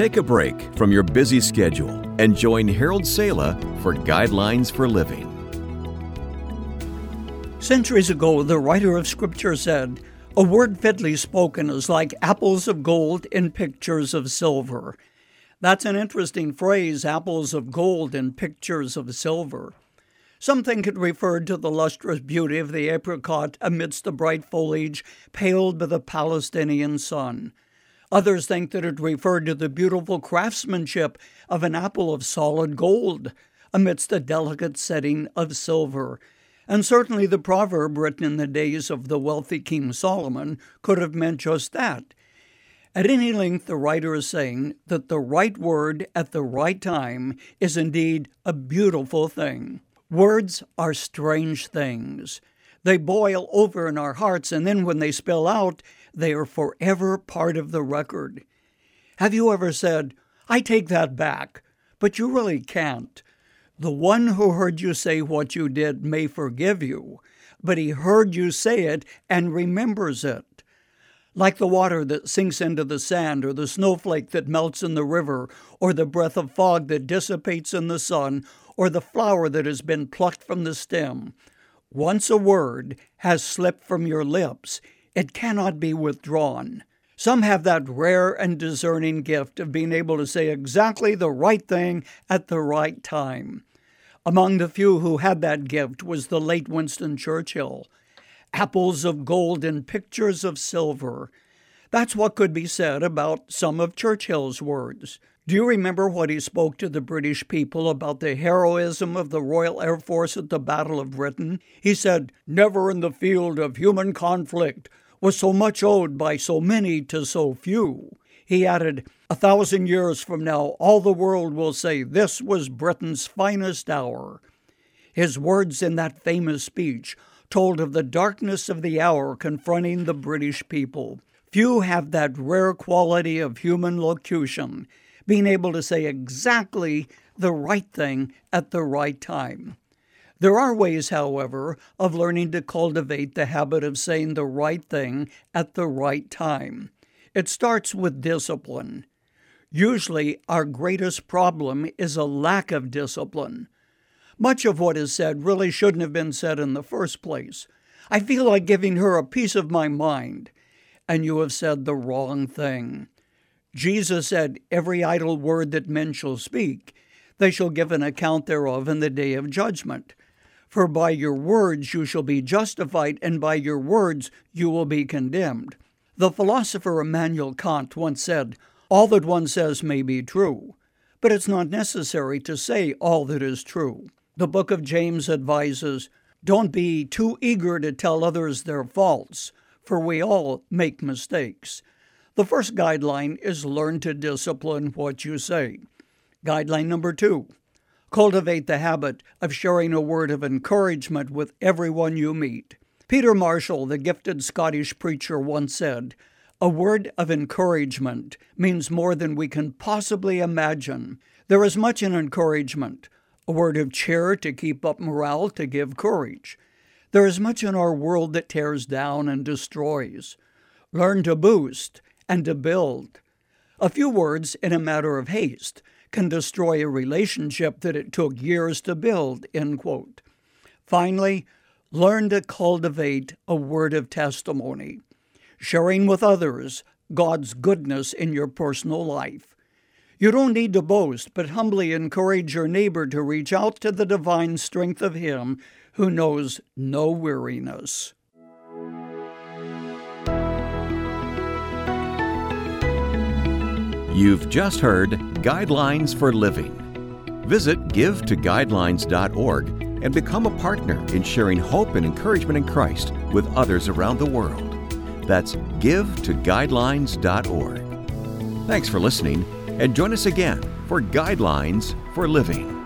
Take a break from your busy schedule and join Harold Sala for Guidelines for Living. Centuries ago, the writer of Scripture said, "A word fitly spoken is like apples of gold in pictures of silver." That's an interesting phrase, apples of gold in pictures of silver. Some think it referred to the lustrous beauty of the apricot amidst the bright foliage paled by the Palestinian sun. Others think that it referred to the beautiful craftsmanship of an apple of solid gold amidst a delicate setting of silver. And certainly the proverb written in the days of the wealthy King Solomon could have meant just that. At any length, the writer is saying that the right word at the right time is indeed a beautiful thing. Words are strange things. They boil over in our hearts, and then when they spill out, they are forever part of the record. Have you ever said, "I take that back," but you really can't? The one who heard you say what you did may forgive you, but he heard you say it and remembers it. Like the water that sinks into the sand, or the snowflake that melts in the river, or the breath of fog that dissipates in the sun, or the flower that has been plucked from the stem. Once a word has slipped from your lips, it cannot be withdrawn. Some have that rare and discerning gift of being able to say exactly the right thing at the right time. Among the few who had that gift was the late Winston Churchill. Apples of gold in pictures of silver. That's what could be said about some of Churchill's words. Do you remember what he spoke to the British people about the heroism of the Royal Air Force at the Battle of Britain? He said, "Never in the field of human conflict was so much owed by so many to so few." He added, "1,000 years from now, all the world will say this was Britain's finest hour." His words in that famous speech told of the darkness of the hour confronting the British people. Few have that rare quality of human locution, being able to say exactly the right thing at the right time. There are ways, however, of learning to cultivate the habit of saying the right thing at the right time. It starts with discipline. Usually, our greatest problem is a lack of discipline. Much of what is said really shouldn't have been said in the first place. "I feel like giving her a piece of my mind," and you have said the wrong thing. Jesus said, "Every idle word that men shall speak, they shall give an account thereof in the day of judgment. For by your words you shall be justified, and by your words you will be condemned." The philosopher Immanuel Kant once said, "All that one says may be true, but it's not necessary to say all that is true." The book of James advises, "Don't be too eager to tell others their faults, for we all make mistakes." The first guideline is learn to discipline what you say. Guideline number 2, cultivate the habit of sharing a word of encouragement with everyone you meet. Peter Marshall, the gifted Scottish preacher, once said, "A word of encouragement means more than we can possibly imagine." There is much in encouragement. A word of cheer to keep up morale, to give courage. There is much in our world that tears down and destroys. Learn to boost and to build. A few words in a matter of haste can destroy a relationship that it took years to build, end quote. Finally, learn to cultivate a word of testimony, sharing with others God's goodness in your personal life. You don't need to boast, but humbly encourage your neighbor to reach out to the divine strength of Him who knows no weariness. You've just heard Guidelines for Living. Visit givetoguidelines.org and become a partner in sharing hope and encouragement in Christ with others around the world. That's givetoguidelines.org. Thanks for listening, and join us again for Guidelines for Living.